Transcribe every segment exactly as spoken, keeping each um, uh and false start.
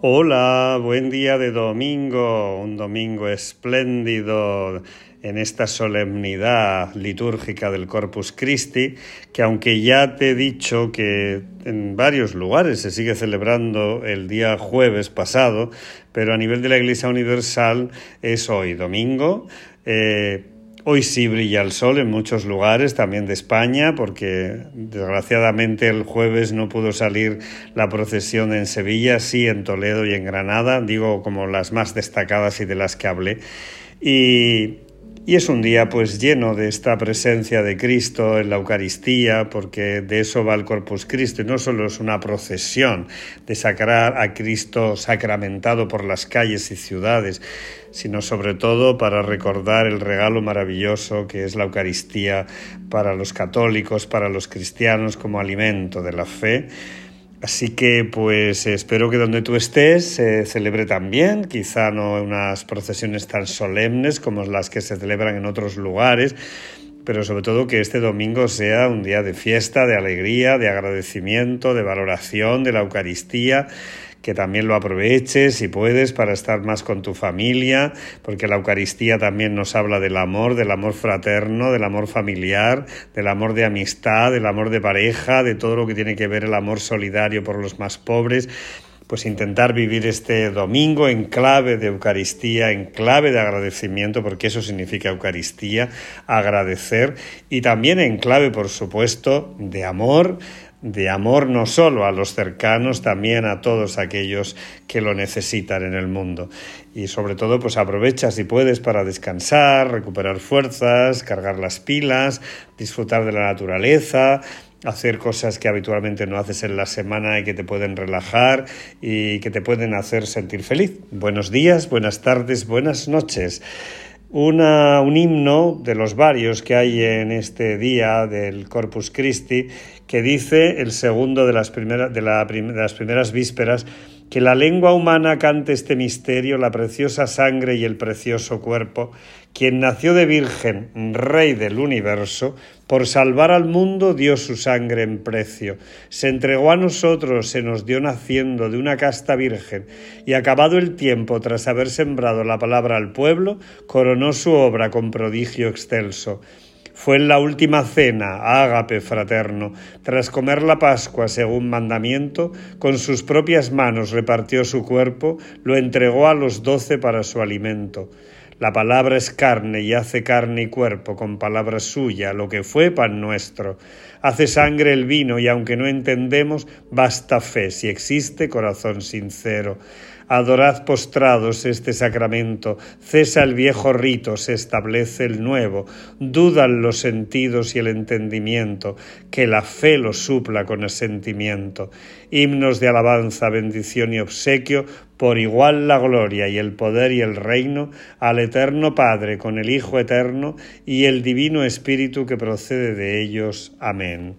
Hola, buen día de domingo, un domingo espléndido en esta solemnidad litúrgica del Corpus Christi, que aunque ya te he dicho que en varios lugares se sigue celebrando el día jueves pasado, pero a nivel de la Iglesia Universal es hoy, domingo. Eh, Hoy sí brilla el sol en muchos lugares, también de España, porque desgraciadamente el jueves no pudo salir la procesión en Sevilla, sí en Toledo y en Granada, digo como las más destacadas y de las que hablé. Y, y es un día pues lleno de esta presencia de Cristo en la Eucaristía, porque de eso va el Corpus Christi. No solo es una procesión de sacar a Cristo sacramentado por las calles y ciudades, sino sobre todo para recordar el regalo maravilloso que es la Eucaristía para los católicos, para los cristianos, como alimento de la fe. Así que pues espero que donde tú estés se celebre también, quizá no unas procesiones tan solemnes como las que se celebran en otros lugares, pero sobre todo que este domingo sea un día de fiesta, de alegría, de agradecimiento, de valoración de la Eucaristía, que también lo aproveches si puedes para estar más con tu familia, porque la Eucaristía también nos habla del amor, del amor fraterno, del amor familiar, del amor de amistad, del amor de pareja, de todo lo que tiene que ver el amor solidario por los más pobres. Pues intentar vivir este domingo en clave de Eucaristía, en clave de agradecimiento, porque eso significa Eucaristía, agradecer, y también en clave, por supuesto, de amor, de amor no solo a los cercanos, también a todos aquellos que lo necesitan en el mundo. Y sobre todo, pues aprovecha si puedes para descansar, recuperar fuerzas, cargar las pilas, disfrutar de la naturaleza, hacer cosas que habitualmente no haces en la semana y que te pueden relajar y que te pueden hacer sentir feliz. Buenos días, buenas tardes, buenas noches. Una, un himno de los varios que hay en este día del Corpus Christi que dice, el segundo de las, primera, de, la, de las primeras vísperas, que la lengua humana cante este misterio, la preciosa sangre y el precioso cuerpo, quien nació de virgen, rey del universo, por salvar al mundo dio su sangre en precio, se entregó a nosotros, se nos dio naciendo de una casta virgen, y acabado el tiempo, tras haber sembrado la palabra al pueblo, coronó su obra con prodigio excelso. Fue en la última cena, ágape fraterno, tras comer la Pascua según mandamiento, con sus propias manos repartió su cuerpo, lo entregó a los doce para su alimento. La palabra es carne y hace carne y cuerpo, con palabra suya, lo que fue pan nuestro. Hace sangre el vino y aunque no entendemos, basta fe, si existe corazón sincero. Adorad postrados este sacramento, cesa el viejo rito, se establece el nuevo, dudan los sentidos y el entendimiento, que la fe lo supla con asentimiento. Himnos de alabanza, bendición y obsequio, por igual la gloria y el poder y el reino, al eterno Padre con el Hijo eterno y el Divino Espíritu que procede de ellos. Amén.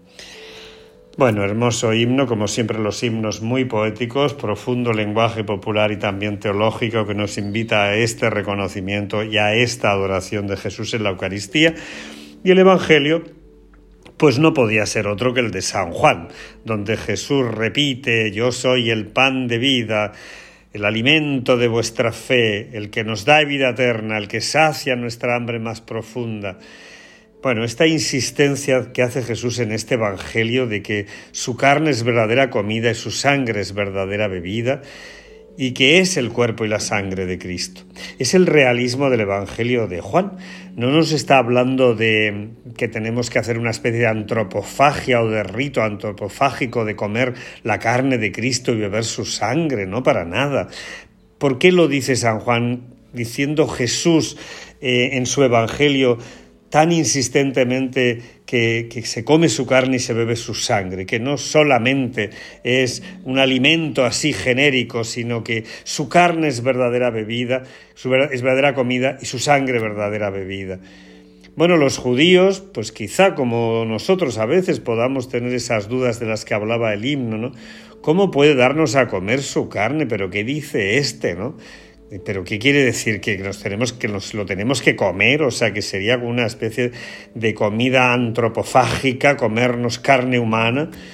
Bueno, hermoso himno, como siempre los himnos muy poéticos, profundo lenguaje popular y también teológico que nos invita a este reconocimiento y a esta adoración de Jesús en la Eucaristía. Y el Evangelio pues no podía ser otro que el de San Juan, donde Jesús repite: yo soy el pan de vida, el alimento de vuestra fe, el que nos da vida eterna, el que sacia nuestra hambre más profunda. Bueno, esta insistencia que hace Jesús en este Evangelio de que su carne es verdadera comida y su sangre es verdadera bebida, y que es el cuerpo y la sangre de Cristo. Es el realismo del Evangelio de Juan. No nos está hablando de que tenemos que hacer una especie de antropofagia o de rito antropofágico de comer la carne de Cristo y beber su sangre, no, para nada. ¿Por qué lo dice San Juan diciendo Jesús eh, en su Evangelio tan insistentemente que, que se come su carne y se bebe su sangre, que no solamente es un alimento así genérico, sino que su carne es verdadera bebida, su, es verdadera comida y su sangre verdadera bebida? Bueno, los judíos, pues quizá como nosotros a veces podamos tener esas dudas de las que hablaba el himno, ¿no? ¿Cómo puede darnos a comer su carne? ¿Pero qué dice este, no? ¿Pero qué quiere decir? ¿Que nos tenemos que nos lo tenemos que comer? O sea, que sería como una especie de comida antropofágica, comernos carne humana.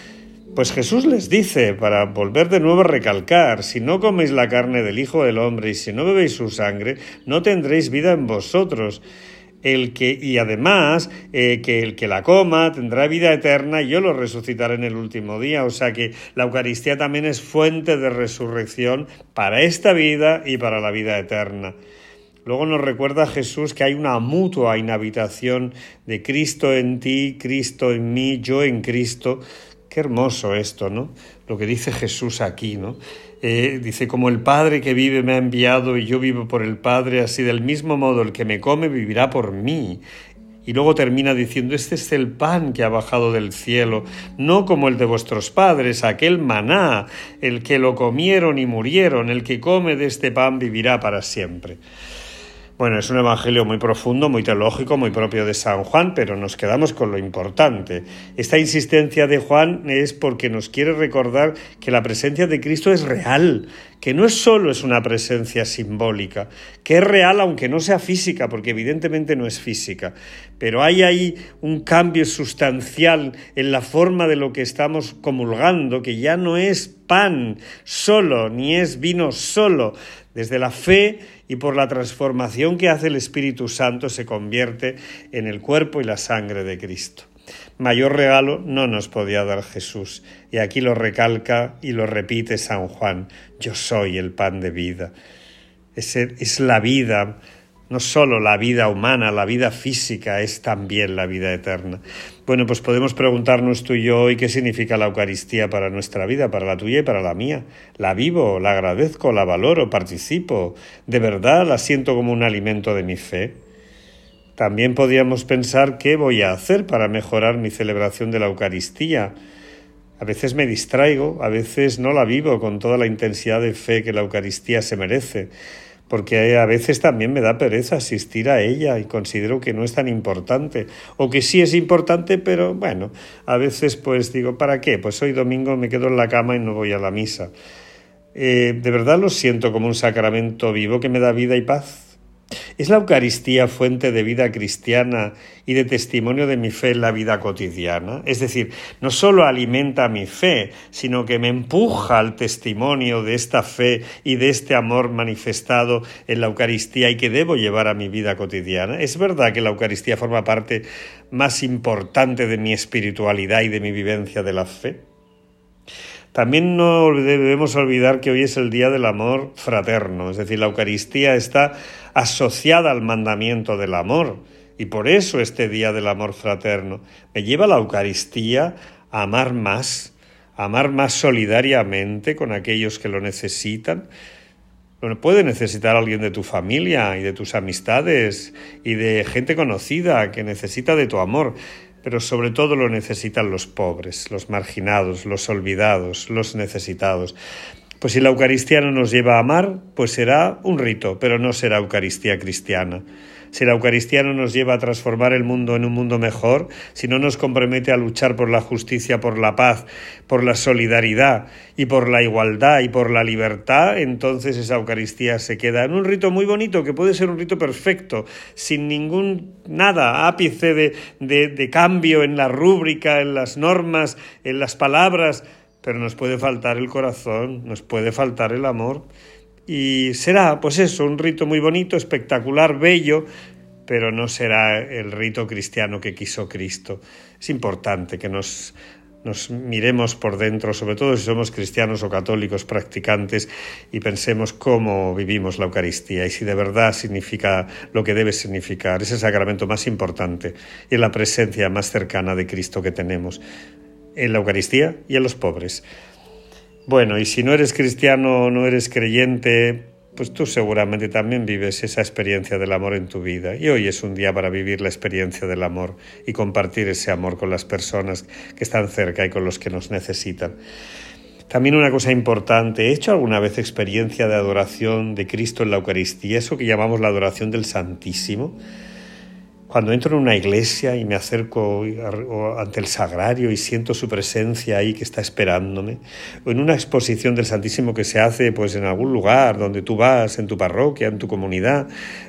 Pues Jesús les dice, para volver de nuevo a recalcar, si no coméis la carne del Hijo del Hombre y si no bebéis su sangre, no tendréis vida en vosotros. El que, y además, eh, que el que la coma tendrá vida eterna y yo lo resucitaré en el último día. O sea que la Eucaristía también es fuente de resurrección para esta vida y para la vida eterna. Luego nos recuerda Jesús que hay una mutua inhabitación de Cristo en ti, Cristo en mí, yo en Cristo. Qué hermoso esto, ¿no? Lo que dice Jesús aquí, ¿no? Eh, dice, como el Padre que vive me ha enviado y yo vivo por el Padre, así del mismo modo el que me come vivirá por mí. Y luego termina diciendo, este es el pan que ha bajado del cielo, no como el de vuestros padres, aquel maná, el que lo comieron y murieron, el que come de este pan vivirá para siempre. Bueno, es un evangelio muy profundo, muy teológico, muy propio de San Juan, pero nos quedamos con lo importante. Esta insistencia de Juan es porque nos quiere recordar que la presencia de Cristo es real, que no es solo es una presencia simbólica, que es real aunque no sea física, porque evidentemente no es física, pero hay ahí un cambio sustancial en la forma de lo que estamos comulgando, que ya no es pan solo, ni es vino solo. Desde la fe y por la transformación que hace el Espíritu Santo se convierte en el cuerpo y la sangre de Cristo. Mayor regalo no nos podía dar Jesús, y aquí lo recalca y lo repite San Juan, yo soy el pan de vida. Es, es la vida, no solo la vida humana, la vida física, es también la vida eterna. Bueno, pues podemos preguntarnos tú y yo hoy qué significa la Eucaristía para nuestra vida, para la tuya y para la mía. ¿La vivo, la agradezco, la valoro, participo? ¿De verdad la siento como un alimento de mi fe? También podríamos pensar qué voy a hacer para mejorar mi celebración de la Eucaristía. A veces me distraigo, a veces no la vivo con toda la intensidad de fe que la Eucaristía se merece, porque a veces también me da pereza asistir a ella y considero que no es tan importante, o que sí es importante, pero bueno, a veces pues digo, ¿para qué? Pues hoy domingo me quedo en la cama y no voy a la misa. Eh, ¿De verdad lo siento como un sacramento vivo que me da vida y paz? ¿Es la Eucaristía fuente de vida cristiana y de testimonio de mi fe en la vida cotidiana? Es decir, no solo alimenta mi fe, sino que me empuja al testimonio de esta fe y de este amor manifestado en la Eucaristía y que debo llevar a mi vida cotidiana. ¿Es verdad que la Eucaristía forma parte más importante de mi espiritualidad y de mi vivencia de la fe? También no debemos olvidar que hoy es el día del amor fraterno, es decir, la Eucaristía está asociada al mandamiento del amor y por eso este día del amor fraterno me lleva la Eucaristía a amar más, a amar más solidariamente con aquellos que lo necesitan. Bueno, puede necesitar a alguien de tu familia y de tus amistades y de gente conocida que necesita de tu amor, pero sobre todo lo necesitan los pobres, los marginados, los olvidados, los necesitados. Pues si la Eucaristía no nos lleva a amar, pues será un rito, pero no será Eucaristía cristiana. Si la Eucaristía no nos lleva a transformar el mundo en un mundo mejor, si no nos compromete a luchar por la justicia, por la paz, por la solidaridad y por la igualdad y por la libertad, entonces esa Eucaristía se queda en un rito muy bonito, que puede ser un rito perfecto, sin ningún nada, ápice de, de, de cambio en la rúbrica, en las normas, en las palabras, pero nos puede faltar el corazón, nos puede faltar el amor. Y será, pues eso, un rito muy bonito, espectacular, bello, pero no será el rito cristiano que quiso Cristo. Es importante que nos, nos miremos por dentro, sobre todo si somos cristianos o católicos practicantes, y pensemos cómo vivimos la Eucaristía y si de verdad significa lo que debe significar. Es el sacramento más importante y es la presencia más cercana de Cristo que tenemos en la Eucaristía y en los pobres. Bueno, y si no eres cristiano o no eres creyente, pues tú seguramente también vives esa experiencia del amor en tu vida. Y hoy es un día para vivir la experiencia del amor y compartir ese amor con las personas que están cerca y con los que nos necesitan. También una cosa importante, ¿he hecho alguna vez experiencia de adoración de Cristo en la Eucaristía? Eso que llamamos la adoración del Santísimo. Cuando entro en una iglesia y me acerco ante el sagrario y siento su presencia ahí que está esperándome, o en una exposición del Santísimo que se hace pues en algún lugar donde tú vas, en tu parroquia, en tu comunidad,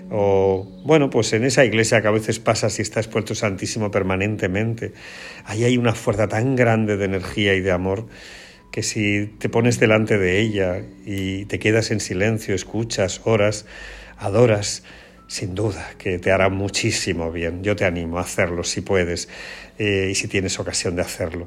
o bueno, pues en esa iglesia que a veces pasas y está expuesto el Santísimo permanentemente, ahí hay una fuerza tan grande de energía y de amor que si te pones delante de ella y te quedas en silencio, escuchas, oras, adoras, sin duda que te hará muchísimo bien. Yo te animo a hacerlo si puedes eh, y si tienes ocasión de hacerlo.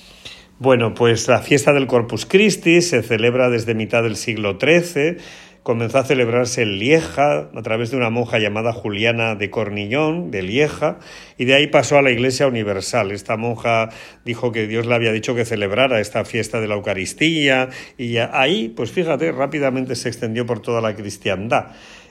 Bueno, pues la fiesta del Corpus Christi se celebra desde mitad del siglo trece. Comenzó a celebrarse en Lieja a través de una monja llamada Juliana de Cornillón, de Lieja, y de ahí pasó a la Iglesia Universal. Esta monja dijo que Dios le había dicho que celebrara esta fiesta de la Eucaristía, y ahí, pues fíjate, rápidamente se extendió por toda la cristiandad.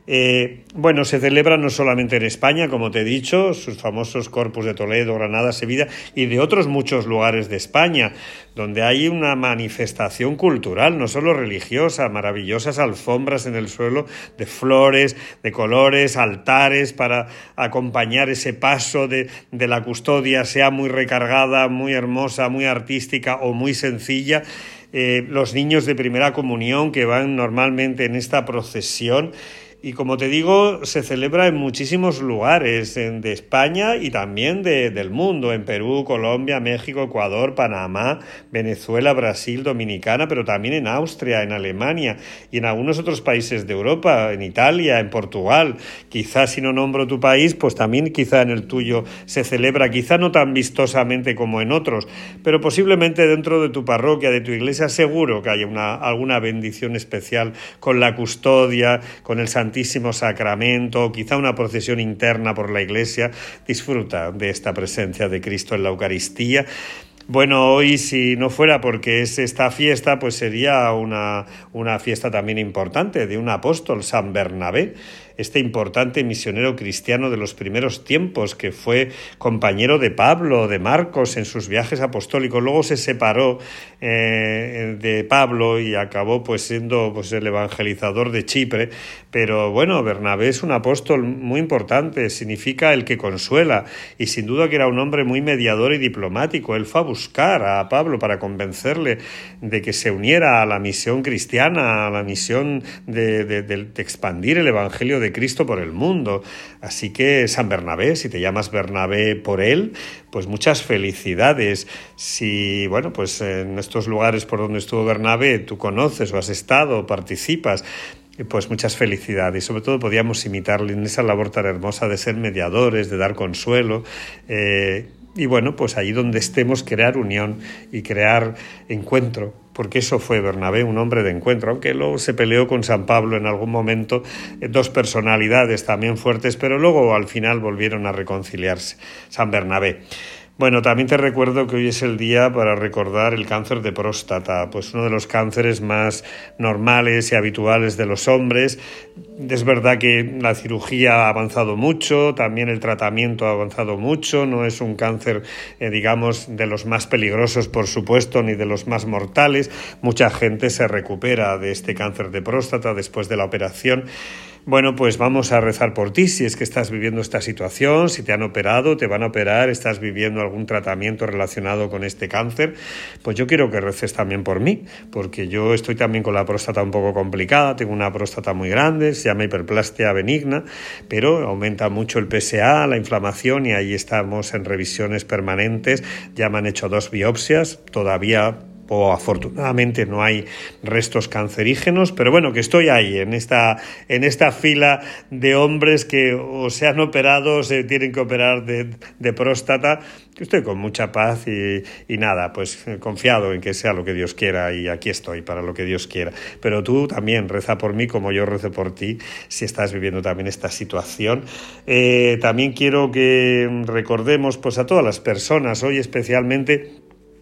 Eh, bueno, se celebra no solamente en España, como te he dicho, sus famosos Corpus de Toledo, Granada, Sevilla y de otros muchos lugares de España, donde hay una manifestación cultural, no solo religiosa, maravillosas alfombras en el suelo de flores, de colores, altares para acompañar ese paso de, de la custodia, sea muy recargada, muy hermosa, muy artística o muy sencilla. Eh, los niños de primera comunión que van normalmente en esta procesión. Y como te digo, se celebra en muchísimos lugares en, de España y también de, del mundo, en Perú, Colombia, México, Ecuador, Panamá, Venezuela, Brasil, Dominicana, pero también en Austria, en Alemania y en algunos otros países de Europa, en Italia, en Portugal. Quizás si no nombro tu país, pues también quizá en el tuyo se celebra, quizá no tan vistosamente como en otros, pero posiblemente dentro de tu parroquia, de tu iglesia, seguro que haya una, alguna bendición especial con la custodia, con el Santísimo Sacramento, quizá una procesión interna por la iglesia. Disfruta de esta presencia de Cristo en la Eucaristía. Bueno, hoy si no fuera porque es esta fiesta, pues sería una, una fiesta también importante de un apóstol, San Bernabé, este importante misionero cristiano de los primeros tiempos que fue compañero de Pablo, de Marcos en sus viajes apostólicos. Luego se separó eh, de Pablo y acabó pues siendo pues, el evangelizador de Chipre. Pero bueno, Bernabé es un apóstol muy importante, significa el que consuela, y sin duda que era un hombre muy mediador y diplomático. Él fue a buscar a Pablo para convencerle de que se uniera a la misión cristiana, a la misión de, de, de, de expandir el evangelio de Cristo por el mundo. Así que San Bernabé, si te llamas Bernabé por él, pues muchas felicidades. Si, bueno, pues en estos lugares por donde estuvo Bernabé tú conoces o has estado o participas, pues muchas felicidades. Y sobre todo podíamos imitarle en esa labor tan hermosa de ser mediadores, de dar consuelo, eh, y bueno, pues allí donde estemos crear unión y crear encuentro, porque eso fue Bernabé, un hombre de encuentro, aunque luego se peleó con San Pablo en algún momento, eh, dos personalidades también fuertes, pero luego al final volvieron a reconciliarse. San Bernabé. Bueno, también te recuerdo que hoy es el día para recordar el cáncer de próstata, pues uno de los cánceres más normales y habituales de los hombres. Es verdad que la cirugía ha avanzado mucho, también el tratamiento ha avanzado mucho, no es un cáncer, eh, digamos, de los más peligrosos, por supuesto, ni de los más mortales. Mucha gente se recupera de este cáncer de próstata después de la operación. Bueno, pues vamos a rezar por ti si es que estás viviendo esta situación, si te han operado, te van a operar, estás viviendo algún tratamiento relacionado con este cáncer, pues yo quiero que reces también por mí, porque yo estoy también con la próstata un poco complicada, tengo una próstata muy grande, se llama hiperplastia benigna, pero aumenta mucho el P S A, la inflamación, y ahí estamos en revisiones permanentes. Ya me han hecho dos biopsias, todavía o afortunadamente no hay restos cancerígenos, pero bueno, que estoy ahí, en esta, en esta fila de hombres que o se han operado o se tienen que operar de, de próstata, que estoy con mucha paz y, y nada, pues confiado en que sea lo que Dios quiera, y aquí estoy para lo que Dios quiera. Pero tú también reza por mí como yo rezo por ti, si estás viviendo también esta situación. Eh, también quiero que recordemos pues a todas las personas, hoy especialmente,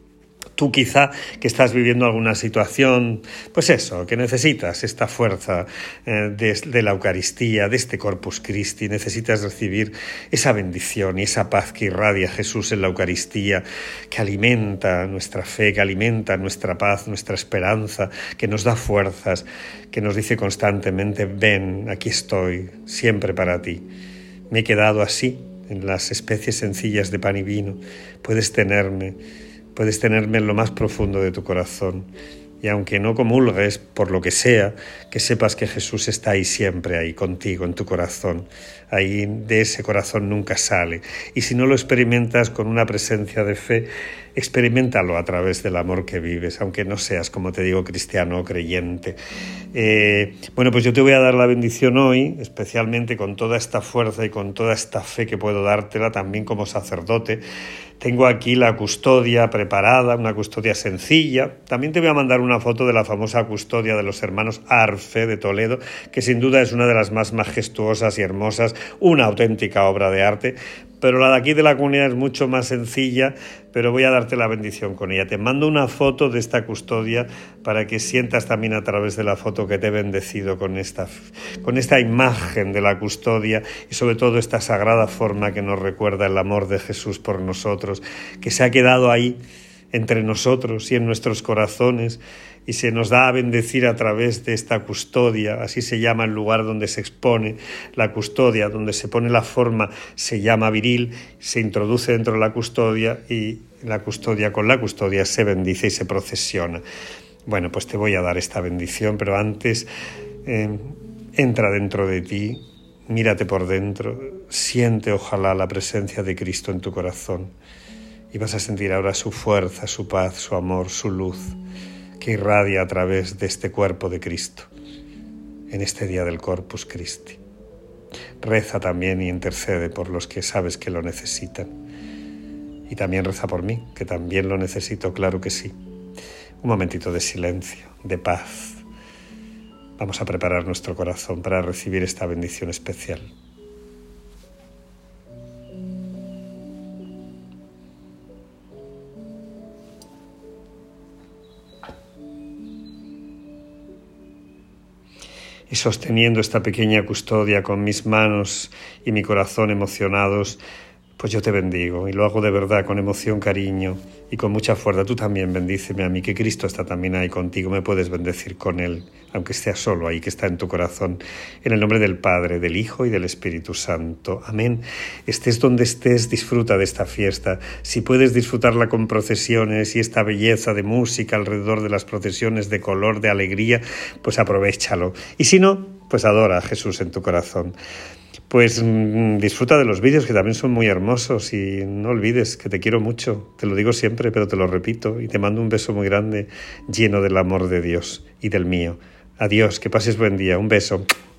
tú quizá que estás viviendo alguna situación, pues eso, que necesitas esta fuerza eh, de, de la Eucaristía, de este Corpus Christi, necesitas recibir esa bendición y esa paz que irradia Jesús en la Eucaristía, que alimenta nuestra fe, que alimenta nuestra paz, nuestra esperanza, que nos da fuerzas, que nos dice constantemente, ven, aquí estoy, siempre para ti. Me he quedado así, en las especies sencillas de pan y vino. Puedes tenerme, puedes tenerme en lo más profundo de tu corazón. Y aunque no comulgues por lo que sea, que sepas que Jesús está ahí siempre, ahí contigo, en tu corazón. Ahí de ese corazón nunca sale. Y si no lo experimentas con una presencia de fe, experiméntalo a través del amor que vives, aunque no seas, como te digo, cristiano o creyente. Eh, bueno, pues yo te voy a dar la bendición hoy, especialmente con toda esta fuerza y con toda esta fe que puedo dártela también como sacerdote. Tengo aquí la custodia preparada, una custodia sencilla. También te voy a mandar una foto de la famosa custodia de los hermanos Arfe de Toledo, que sin duda es una de las más majestuosas y hermosas, una auténtica obra de arte. Pero la de aquí de la comunidad es mucho más sencilla, pero voy a darte la bendición con ella. Te mando una foto de esta custodia para que sientas también a través de la foto que te he bendecido con esta, con esta imagen de la custodia y sobre todo esta sagrada forma que nos recuerda el amor de Jesús por nosotros, que se ha quedado ahí entre nosotros y en nuestros corazones y se nos da a bendecir a través de esta custodia. Así se llama el lugar donde se expone la custodia, donde se pone la forma, se llama viril, se introduce dentro de la custodia y la custodia con la custodia se bendice y se procesiona. Bueno, pues te voy a dar esta bendición, pero antes eh, entra dentro de ti, mírate por dentro, siente ojalá la presencia de Cristo en tu corazón y vas a sentir ahora su fuerza, su paz, su amor, su luz que irradia a través de este cuerpo de Cristo en este día del Corpus Christi. Reza también y intercede por los que sabes que lo necesitan. Y también reza por mí, que también lo necesito, claro que sí. Un momentito de silencio, de paz. Vamos a preparar nuestro corazón para recibir esta bendición especial. Y sosteniendo esta pequeña custodia con mis manos y mi corazón emocionados, pues yo te bendigo y lo hago de verdad con emoción, cariño y con mucha fuerza. Tú también bendíceme a mí, que Cristo está también ahí contigo, me puedes bendecir con Él, aunque esté solo ahí, que está en tu corazón. En el nombre del Padre, del Hijo y del Espíritu Santo. Amén. Estés donde estés, disfruta de esta fiesta. Si puedes disfrutarla con procesiones y esta belleza de música alrededor de las procesiones, de color, de alegría, pues aprovéchalo. Y si no, pues adora a Jesús en tu corazón. Pues mmm, disfruta de los vídeos que también son muy hermosos y no olvides que te quiero mucho, te lo digo siempre pero te lo repito y te mando un beso muy grande lleno del amor de Dios y del mío. Adiós, que pases buen día, un beso.